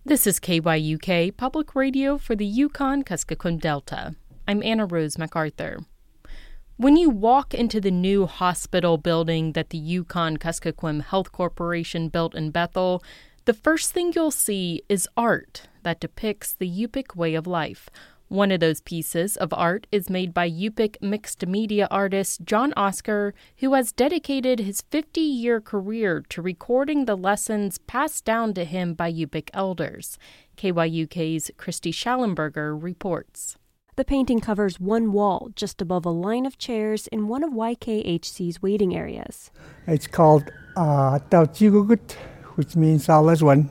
This is KYUK Public Radio for the Yukon-Kuskokwim Delta. I'm Anna Rose MacArthur. When you walk into the new hospital building that the Yukon-Kuskokwim Health Corporation built in Bethel, the first thing you'll see is art that depicts the Yupik way of life. One of those pieces of art is made by Yupik mixed media artist John Oscar, who has dedicated his 50-year career to recording the lessons passed down to him by Yupik elders. KYUK's Christy Schallenberger reports. The painting covers one wall just above a line of chairs in one of YKHC's waiting areas. It's called Tauchigugut, which means less one.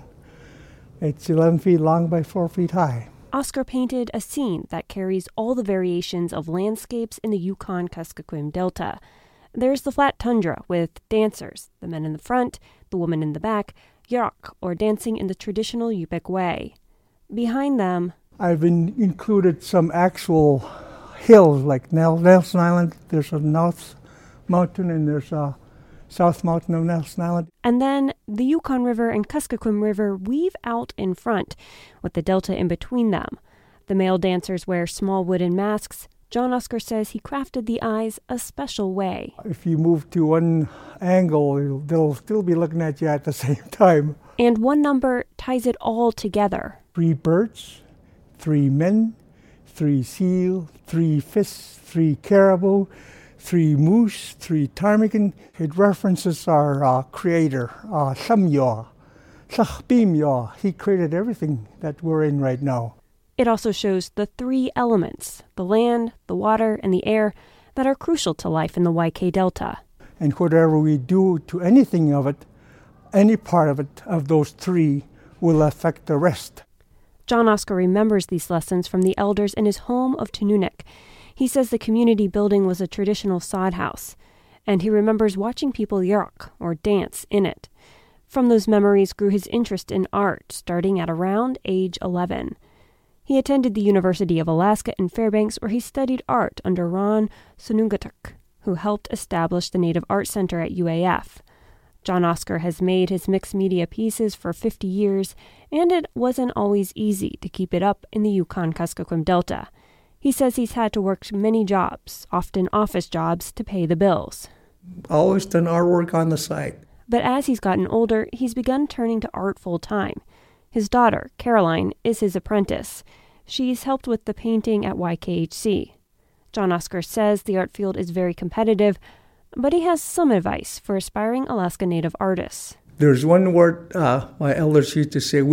It's 11 feet long by 4 feet high. Oscar painted a scene that carries all the variations of landscapes in the Yukon-Kuskokwim Delta. There's the flat tundra with dancers, the men in the front, the woman in the back, Yurok, or dancing in the traditional Yupik way. Behind them, I've included some actual hills like Nelson Island. There's a North Mountain and there's a South Mountain of Nelson Island. And then the Yukon River and Kuskokwim River weave out in front, with the delta in between them. The male dancers wear small wooden masks. John Oscar says he crafted the eyes a special way. If you move to one angle, they'll still be looking at you at the same time. And one number ties it all together. 3 birds, 3 men, 3 seal, 3 fish, 3 caribou, 3 moose, 3 ptarmigan. It references our creator, Samyo, Sachbimyo. He created everything that we're in right now. It also shows the 3 elements, the land, the water, and the air, that are crucial to life in the YK Delta. And whatever we do to anything of it, any part of it, of those 3, will affect the rest. John Oscar remembers these lessons from the elders in his home of Tununuk. He says the community building was a traditional sod house, and he remembers watching people yurok, or dance, in it. From those memories grew his interest in art, starting at around age 11. He attended the University of Alaska in Fairbanks, where he studied art under Ron Sunungatuk, who helped establish the Native Art Center at UAF. John Oscar has made his mixed media pieces for 50 years, and it wasn't always easy to keep it up in the Yukon-Kuskokwim Delta. He says he's had to work many jobs, often office jobs, to pay the bills. Always done artwork on the side. But as he's gotten older, he's begun turning to art full-time. His daughter, Caroline, is his apprentice. She's helped with the painting at YKHC. John Oscar says the art field is very competitive, but he has some advice for aspiring Alaska Native artists. There's one word my elders used to say,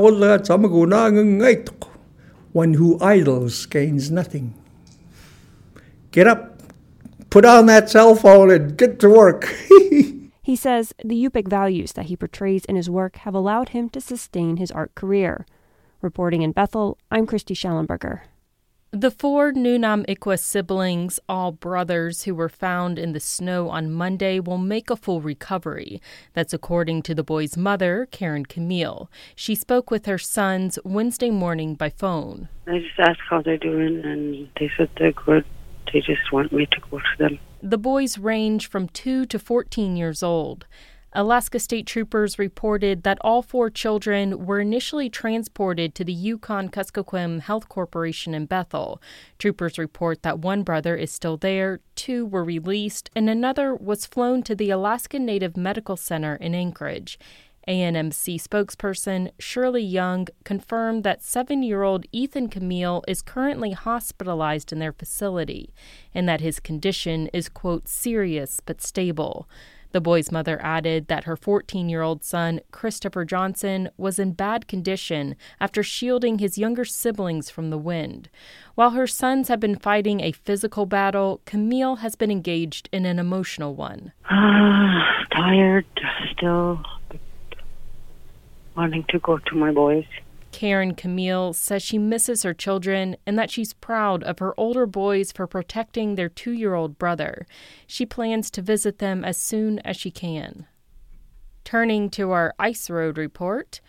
one who idles gains nothing. Get up, put on that cell phone and get to work. He says the Yupik values that he portrays in his work have allowed him to sustain his art career. Reporting in Bethel, I'm Christy Schallenberger. The 4 Nunam-Ikwa siblings, all brothers who were found in the snow on Monday, will make a full recovery. That's according to the boys' mother, Karen Camille. She spoke with her sons Wednesday morning by phone. I just asked how they're doing, and they said they're good. They just want me to go to them. The boys range from 2 to 14 years old. Alaska State Troopers reported that all 4 children were initially transported to the Yukon-Kuskokwim Health Corporation in Bethel. Troopers report that 1 brother is still there, 2 were released, and another was flown to the Alaska Native Medical Center in Anchorage. ANMC spokesperson Shirley Young confirmed that 7-year-old Ethan Camille is currently hospitalized in their facility and that his condition is, quote, serious but stable. The boy's mother added that her 14-year-old son, Christopher Johnson, was in bad condition after shielding his younger siblings from the wind. While her sons have been fighting a physical battle, Camille has been engaged in an emotional one. Tired, still wanting to go to my boys. Karen Camille says she misses her children and that she's proud of her older boys for protecting their 2-year-old brother. She plans to visit them as soon as she can. Turning to our ice road report,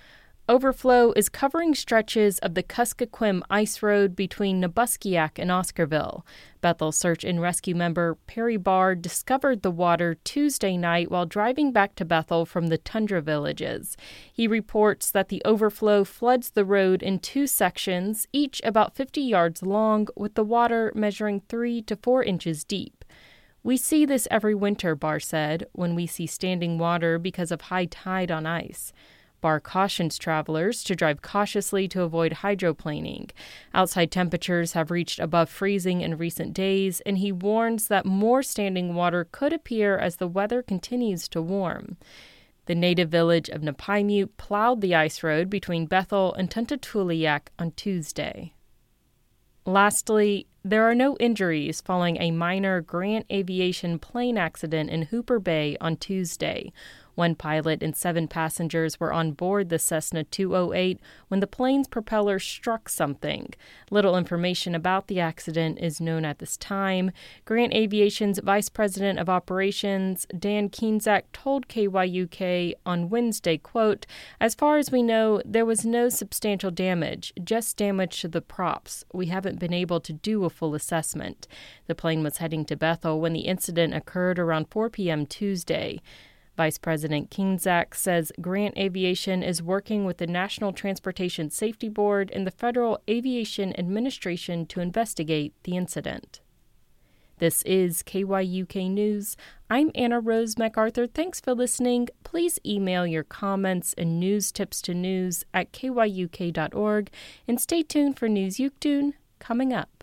Overflow is covering stretches of the Kuskokwim Ice Road between Nabuskiak and Oscarville. Bethel search and rescue member Perry Barr discovered the water Tuesday night while driving back to Bethel from the Tundra villages. He reports that the overflow floods the road in two sections, each about 50 yards long, with the water measuring 3 to 4 inches deep. "We see this every winter," Barr said, "when we see standing water because of high tide on ice." Barr cautions travelers to drive cautiously to avoid hydroplaning. Outside temperatures have reached above freezing in recent days, and he warns that more standing water could appear as the weather continues to warm. The native village of Napaimute plowed the ice road between Bethel and Tuntatuliak on Tuesday. Lastly, there are no injuries following a minor Grant Aviation plane accident in Hooper Bay on Tuesday. One pilot and 7 passengers were on board the Cessna 208 when the plane's propeller struck something. Little information about the accident is known at this time. Grant Aviation's Vice President of Operations, Dan Kienzak, told KYUK on Wednesday, quote, "As far as we know, there was no substantial damage, just damage to the props. We haven't been able to do a full assessment." The plane was heading to Bethel when the incident occurred around 4 p.m. Tuesday. Vice President Kienzak says Grant Aviation is working with the National Transportation Safety Board and the Federal Aviation Administration to investigate the incident. This is KYUK News. I'm Anna Rose MacArthur. Thanks for listening. Please email your comments and news tips to news@kyuk.org and stay tuned for News Yukdun coming up.